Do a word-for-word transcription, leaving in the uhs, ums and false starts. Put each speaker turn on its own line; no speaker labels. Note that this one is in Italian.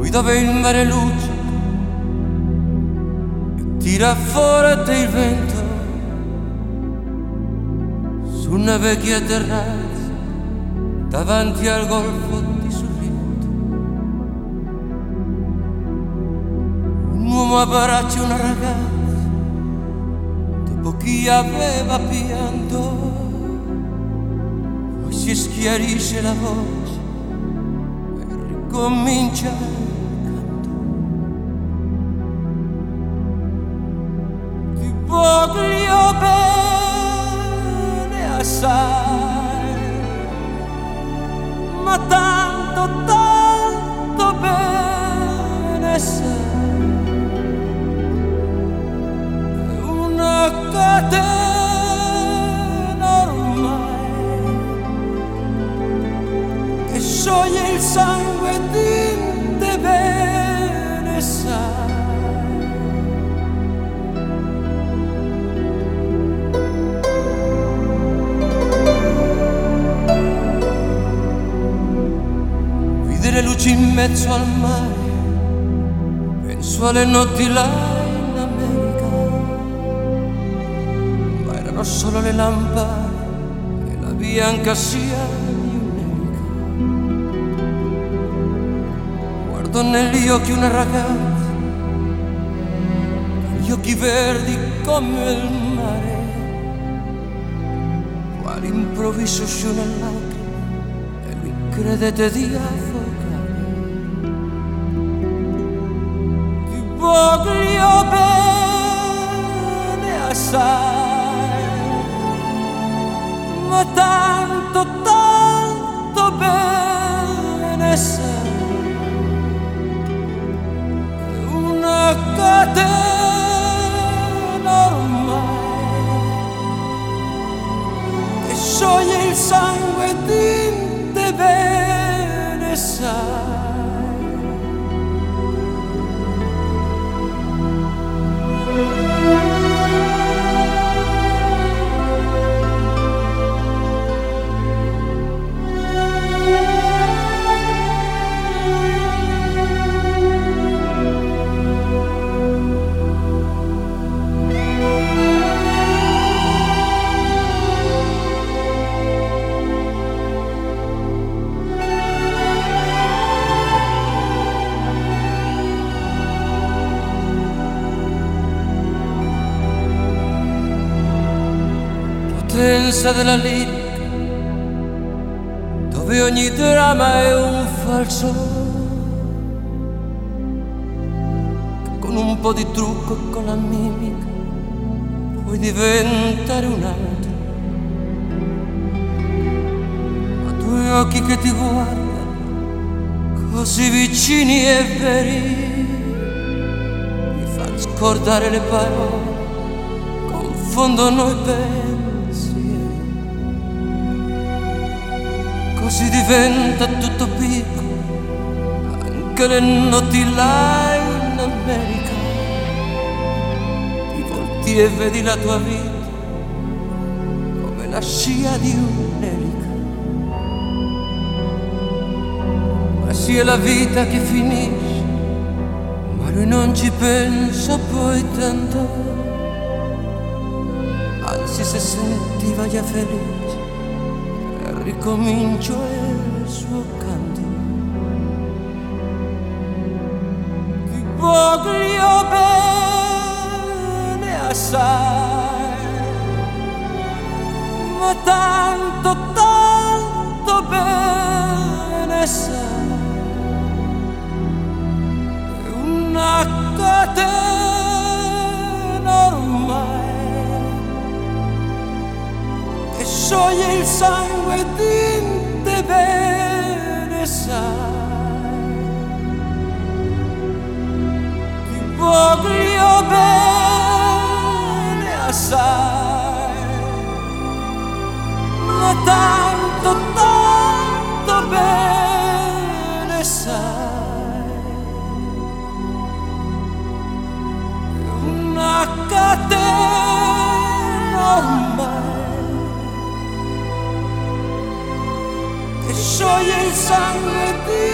dove il mare luce e tira forte il vento su una vecchia terrazza davanti al golfo di Sorrento. Un uomo abbraccia una ragazza dopo chi aveva pianto, poi si schiarisce la voce e ricomincia. Voglio bene assai, ma tanto, tanto bene sai, è una catena ormai che scioglie il sangue di te bene sai. Le luci in mezzo al mare, penso alle notti là in America, ma erano solo le lampade e la bianca scia di un'elica. Guardo negli occhi una ragazza, gli occhi verdi come il mare, quale improvviso scione lacrime e lui credete di affogare. Voglio bene assai, ma tanto, tanto bene sai, è una catena ormai che scioglie il sangue di te bene sai. Potenza della lirica, dove ogni dramma è un falso, che con un po' di trucco e con la mimica puoi diventare un altro. Ma due occhi che ti guardano così vicini e veri mi fanno scordare le parole, confondono i pensieri. Così diventa tutto piccolo, anche le notti là in America. Ti volti e vedi la tua vita come la scia di un'elica. Ma sì, è la vita che finisce, ma lui non ci pensa poi tanto. Anzi, se sentiva già felice, ricomincio il suo canto. Ti voglio bene assai, ma tanto, tanto bene sai, è una catena ormai che scioglie il sangue di te bene sai. Ti voglio bene assai, ma tanto, tanto bene sai, è una catena ormai che scioglie il sangue di